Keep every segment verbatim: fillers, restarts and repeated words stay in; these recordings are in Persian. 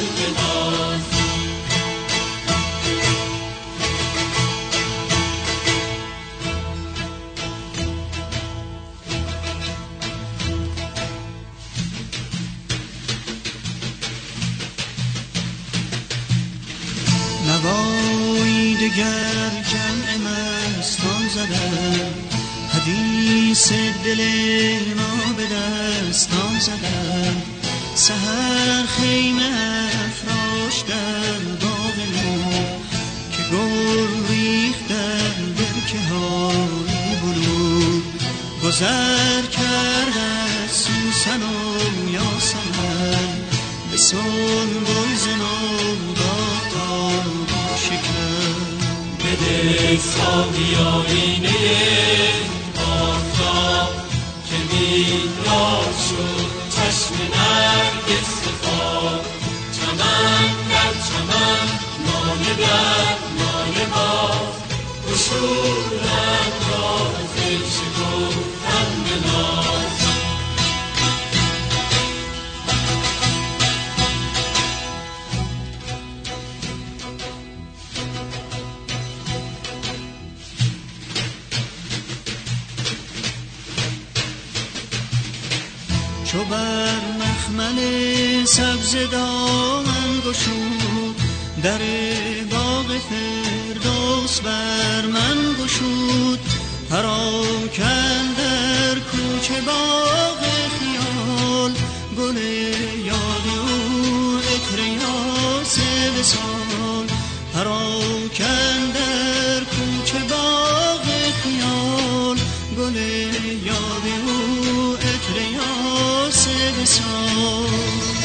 به ناز. نوایی دگر جمع مستان زدن، حدیث دل ما به دستان زدن. سحر خیمه افراشتن باغ نو، که گل ریختن برکه های بلور. گذر کرد از سوسن و یاسمن، به سنبل زنوبا تا شکن. بده ساقی آینه آفتاب، که بیدار شد چشم نرگس صفا. چمن در چمن، ناله در ناله باز، گشودند راز شکفتن به ناز. چو بر مخمل سبز دامن گشود، در باغ فردوس بر من گشود. پراکند در کوچه باغ خیال، گل یاد او عطر یاس وصال. پراکند در کوچه باغ خیال، گل یاد او عطر یاس وصال.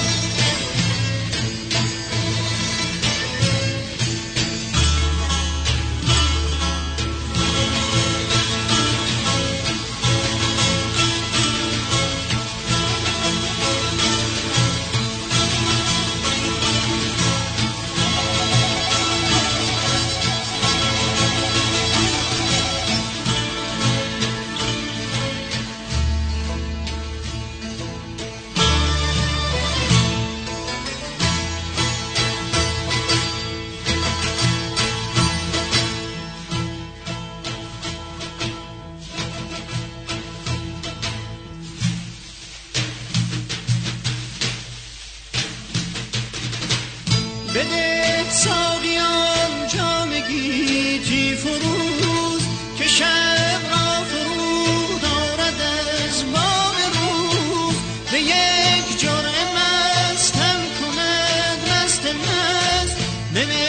بده ساقیان جام گیتی فروز، که شب را فرود آرد از بام روز. به یک جرعه مستم کند مست مست، به